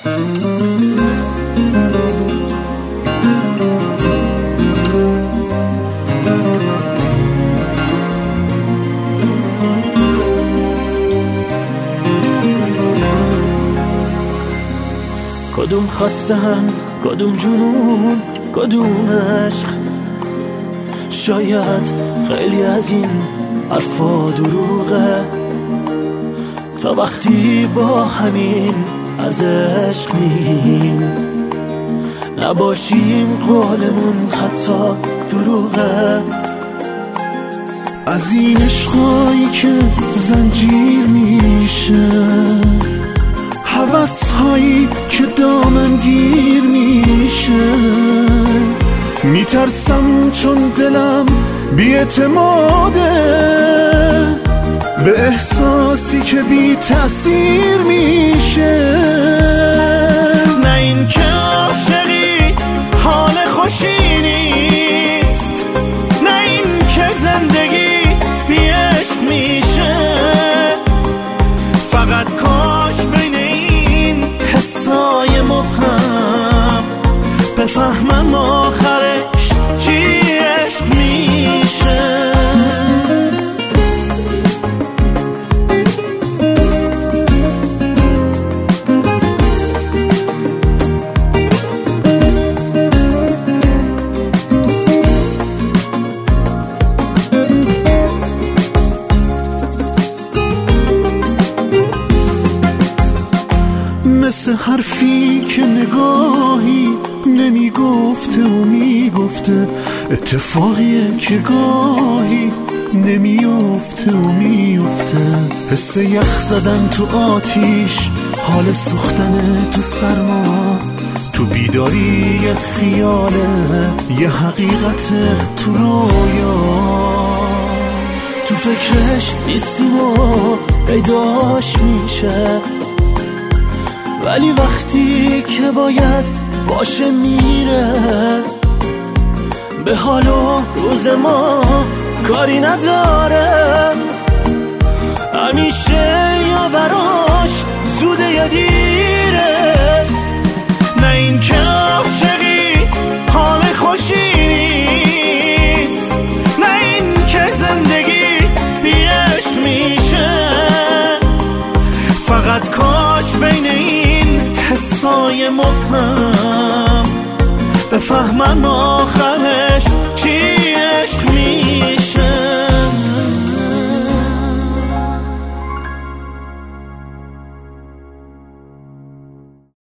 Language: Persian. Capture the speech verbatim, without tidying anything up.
کدوم خواستن، کدوم جنون، کدوم عشق؟ شاید خیلی از این حرفا دروغه، تا وقتی با همین از عشق میگیم نباشیم قولمون حتی دروغه. از این عشقایی که زنجیر میشه، هوس هایی که دامن گیر میشه، میترسم چون دلم بی‌اعتماده به احساسی که بی تأثیر میشه. نه این که عاشقی حال خوشی نیست، نه این که زندگی بی عشق میشه، فقط کاش بین این حسای مبهم بفهمم آخرش چی عشق میشه. مثل حرفی که نگاهی نمیگفته و میگفته، اتفاقیه که گاهی نمیفته و میفته. حس یخ زدن تو آتیش، حال سوختن تو سرما، تو بیداری یه خیاله، یه حقیقت تو رویا. تو فکرش نیستیم و پیداش میشه، ولی وقتی که باید باشه میره. به حال و روز ما کاری نداره، همیشه یا براش زوده یا دیره. نه این که عاشقی حال خوشی نیست، نه این که زندگی بی عشق میشه، فقط کاش بین این حسای مبهم بفهمم آخرش چی عشق